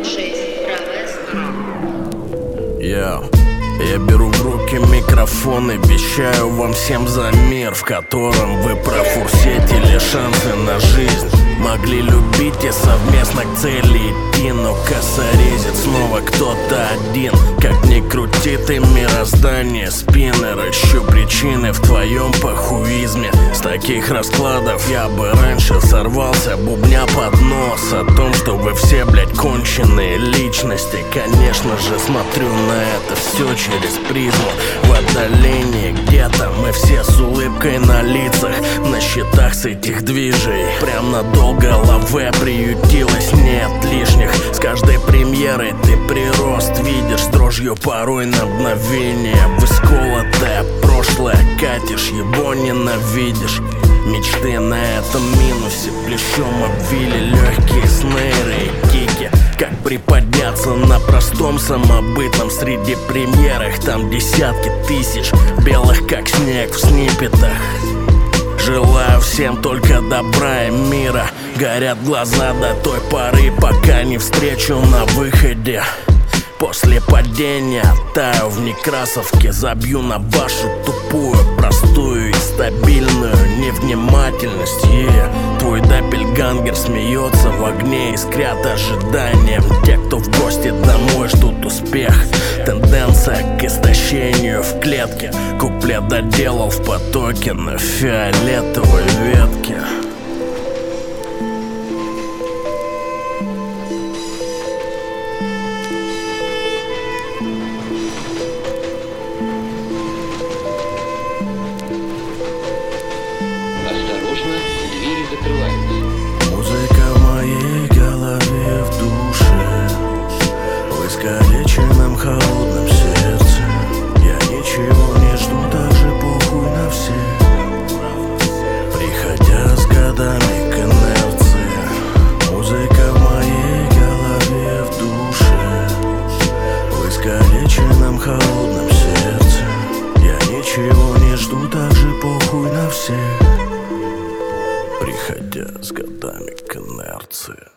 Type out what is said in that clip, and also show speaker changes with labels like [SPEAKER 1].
[SPEAKER 1] Я беру в руки микрофон и вещаю вам всем за мир, в котором вы профурсетили шансы на жизнь. Могли любить и совместно к цели идти, но косорезит снова кто-то один. Как ни крути ты, мироздание спиннер, ищу причины в твоем похуизме. С таких раскладов я бы раньше сорвался, бубня под нос о том, что вы все, блять, конченые личности. Конечно же, смотрю на это все через призму. В отдалении где-то мы все с улыбкой на лицах, на счетах с этих движей. Прям надолго лаве приютилось, нет лишних. С каждой премьерой ты прирост видишь, с дрожью порой на мгновение. В исколотое прошлое катишь, его ненавидишь. Мечты на этом минусе плечом обвили легкие снейры и кики. Как приподняться на простом самобытном среди премьерах? Там десятки тысяч белых как снег в сниппетах. Желаю всем только добра и мира. Горят глаза до той поры, пока не встречу на выходе. После падения таю в Некрасовке, забью на вашу тупую, простую и стабильную невнимательность. Твой даппельгангер смеется в огне, искрят ожиданием. Те, кто в гости домой, ждут успех. Тенденция к истощению в клетке. Куплет доделал в потоке на фиолетовой ветке.
[SPEAKER 2] Осторожно, двери закрываются.
[SPEAKER 1] Музыка в моей голове, в душе, в искалеченном холодном сердце. Я ничего не жду, даже похуй на всех. Приходя с годами к инерции. Музыка в моей голове, в душе, в искалеченном холодном сердце. Я ничего не жду, даже похуй на всех. Приходя с годами к инерции.